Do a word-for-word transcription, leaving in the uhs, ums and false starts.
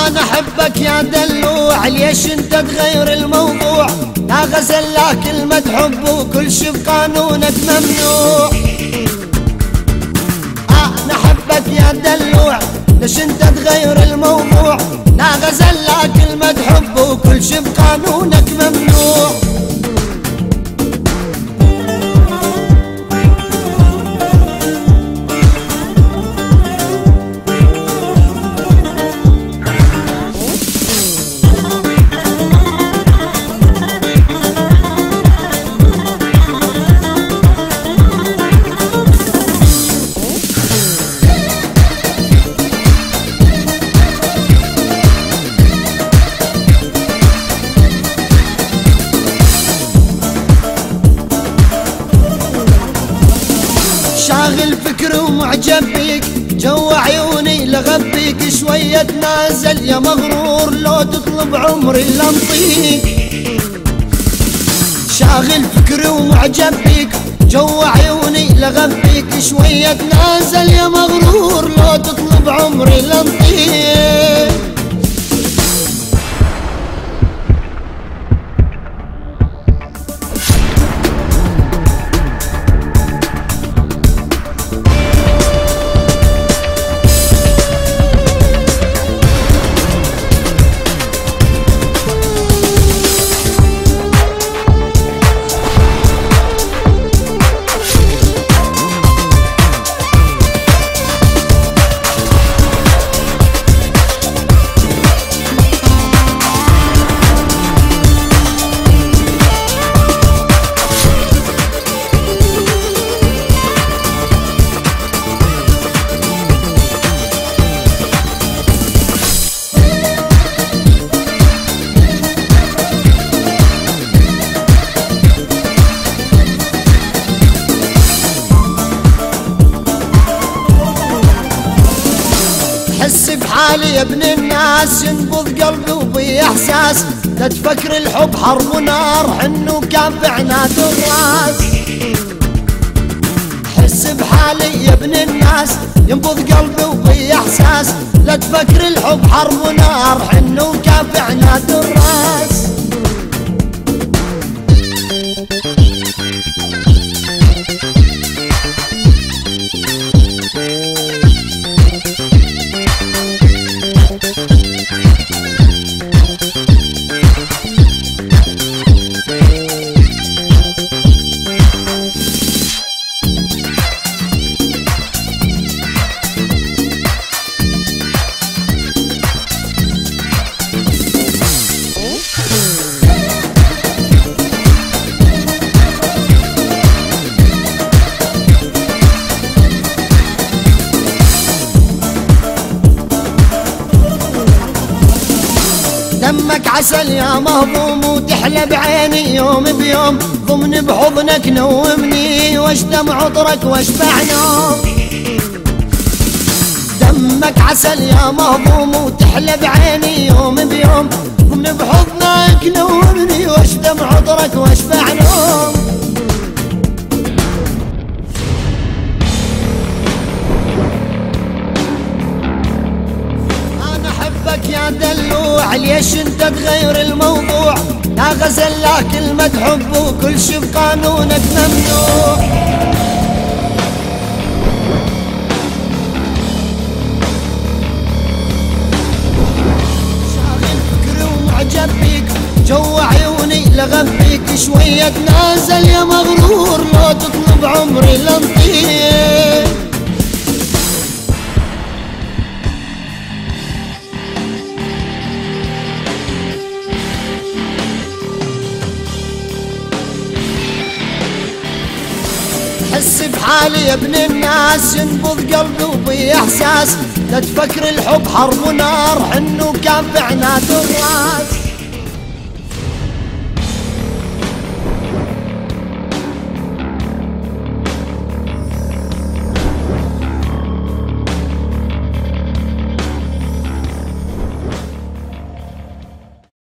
انا احبك يا دلوع، ليش انت تغير الموضوع؟ لا غزل لا كلمة حب وكل شي بقانونك ممنوع. انا احبك يا دلوع، ليش انت تغير الموضوع؟ لا غزل لا كلمة حب وكل شي بقانونك ممنوع. شاغل فكري ومعجب بيك، جو عيوني لغبيك، شوية تنازل يا مغرور لو تطلب عمري لنطيك. شاغل فكري ومعجب بيك، جو عيوني لغبيك، شوية تنازل يا مغرور لو تطلب عمري لنطيك. حس بحالي يا ابن الناس، ينبض قلبي وبي احساس، لا تفكر الحب حرب ونار، حنو كان بعناد الراس. حس بحالي يا ابن الناس، ينبض قلبي وبي احساس، لا تفكر الحب حرب ونار، حنو كان بعناد الراس. دمك عسل يا مهضوم وتحلى بعيني يوم بيوم، ضمن بحضنك نومني واشتم عطرك واشبع نوم. دمك عسل يا مهضوم وتحلى بعيني يوم بيوم، ضمن بحضنك نومني واشتم عطرك واشبع نوم. يا دلوع ليش انت تغير الموضوع؟ لا غزل لا كلمة حب وكل شي بقانونك ممنوع. شاغل فكري ومعجب بيك، جو عيوني لغبيك، شوية تنازل يا مغرور لو تطلب عمري لنطيك. حس بحالي يا ابن الناس، ينبض قلبي وبي احساس، لا تفكر الحب حرب ونار، حنو كان بعناد الراس.